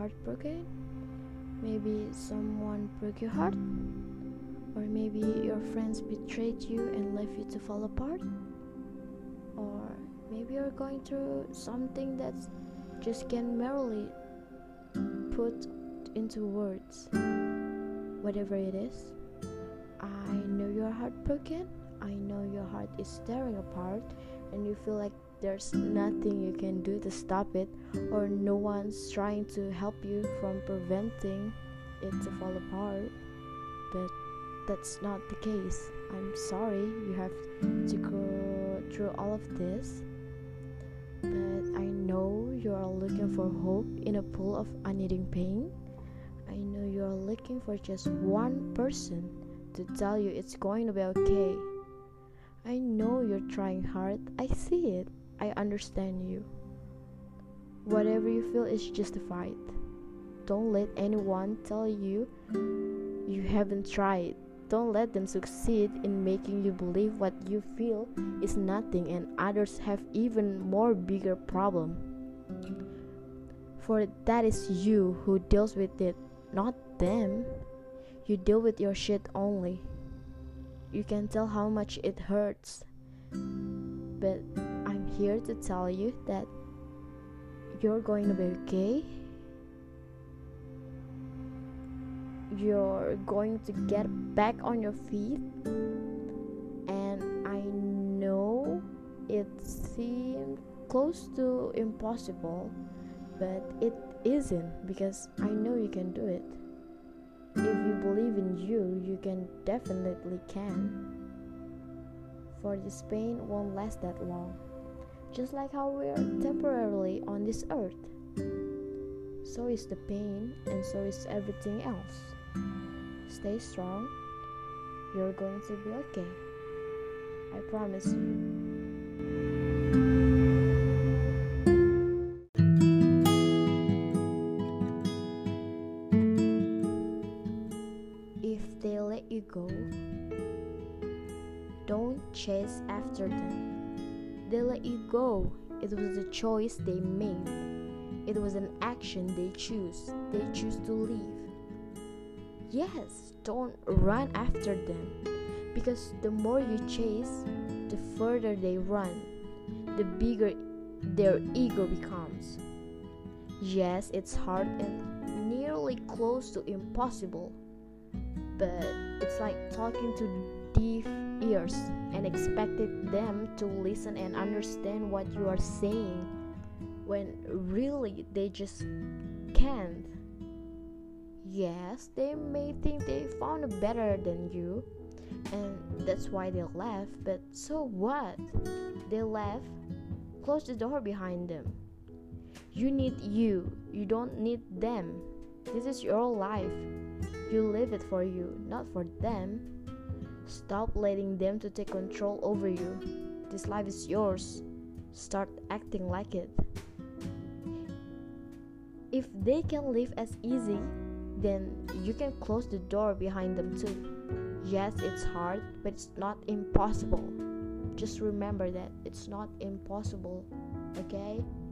heartbroken? Maybe someone broke your heart? Or maybe your friends betrayed you and left you to fall apart? Or maybe you're going through something that just can't merely put into words. Whatever it is, I know you're heartbroken. I know your heart is tearing apart and you feel like there's nothing you can do to stop it, or no one's trying to help you from preventing it to fall apart. But that's not the case. I'm sorry you have to go through all of this, but I know you are looking for hope in a pool of unending pain. I know you are looking for just one person to tell you it's going to be okay. I know you're trying hard. I see it. I understand you. Whatever you feel is justified. Don't let anyone tell you you haven't tried. Don't let them succeed in making you believe what you feel is nothing and others have even more bigger problem. For that is you who deals with it, not them. You deal with your shit only. You can tell how much it hurts. But I'm here to tell you that you're going to be okay. You're going to get back on your feet. And I know it seemed close to impossible, but it isn't, because I know you can do it. If you believe in you, you can definitely can. For this pain won't last that long. Just like how we're temporarily on this earth. So is the pain, and so is everything else. Stay strong. You're going to be okay. I promise you. If they let you go, don't chase after them. They let you go. It was a choice they made. It was an action they choose. They choose to leave. Yes, don't run after them, because the more you chase, the further they run, the bigger their ego becomes. Yes, it's hard and nearly close to impossible, but it's like talking to deaf ears and expecting them to listen and understand what you are saying when really they just can't. Yes, they may think they found a better than you, and that's why they left, but so what? They left, close the door behind them. You need you don't need them. This is your life. You live it for you, not for them. Stop letting them to take control over you. This life is yours. Start acting like it. If they can live as easy, then you can close the door behind them too. Yes, it's hard, but it's not impossible. Just remember that it's not impossible, okay?